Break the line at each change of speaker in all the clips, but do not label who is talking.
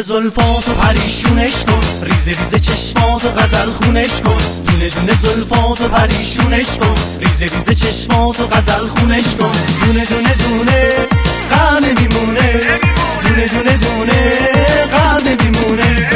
زلفاتو پریشونش کن، ریزه ریزه چشماتو غزل خونش کن. دونه دونه زلفاتو پریشونش کن، ریزه ریزه چشماتو غزل خونش کن. دونه دونه دونه غم نمیمونه، دونه دونه دونه غم نمیمونه.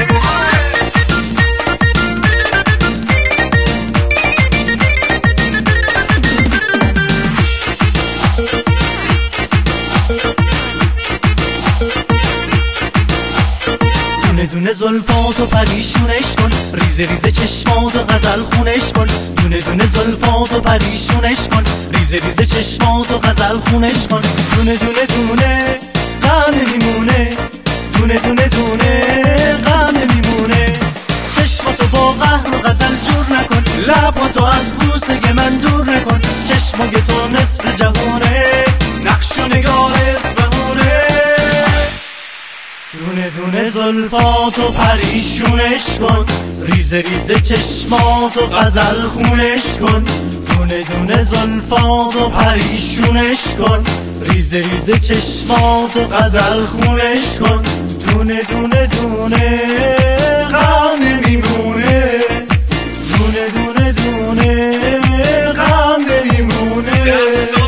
دونه دونه زلفاتو پریشونش کن، ریزه ریزه چشماتو غزل خونش کن. دونه دونه زلفاتو پریشونش کن، ریزه ریزه چشماتو غزل خونش کن. دونه دونه دونه غم نمیمونه، دونه دونه دونه غم نمیمونه. چشماتو با قهر و غزل جور نکن، لباتو از بوسه من دور نکن. چشمای تو نصف جهونه، نقش و نگار اسمهونه. دونه دونه زلفاتو پریشونش کن، ریزه ریزه چشماتو غزل خونش کن. دونه دونه زلفاتو پریشونش کن، ریزه ریزه چشماتو غزل خونش کن. دونه دونه دونه غم نمیمونه، دونه دونه دونه غم نمیمونه.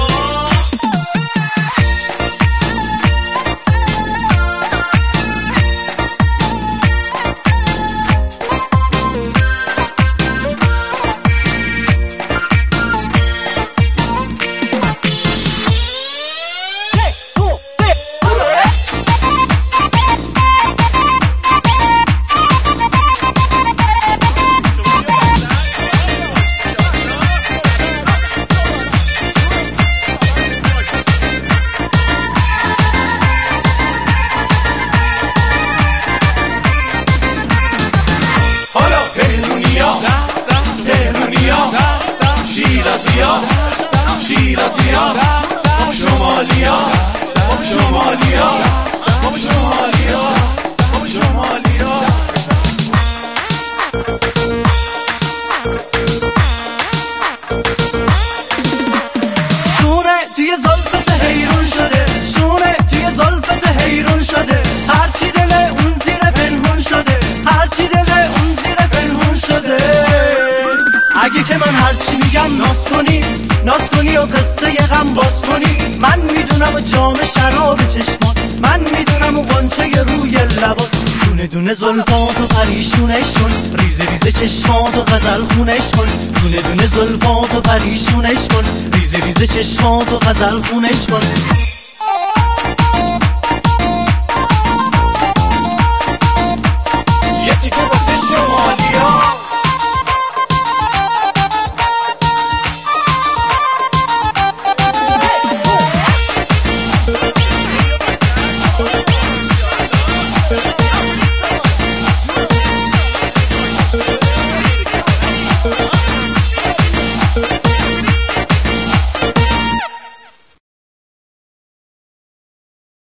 شیرازیا، شمالیا، شمالیا، شمالیا، شمالیا. شونه توی زلفت حیرون شده، شونه توی زلفت حیرون شده. هرچی دل اون زیر پنهون شده، هرچی دل اون زیر پنهون شده. اگه که من هرچی میگم ناز کنی و قصه غم باز کنی. من میدونم و جام شراب چشمات، من میدونم و قنچه روی لبات. دونه دونه زلفاتو پریشونش کن، ریزه ریزه چشماتو غزل خونش کن. دونه دونه زلفاتو پریشونش کن، ریزه ریزه چشماتو غزل خونش کن.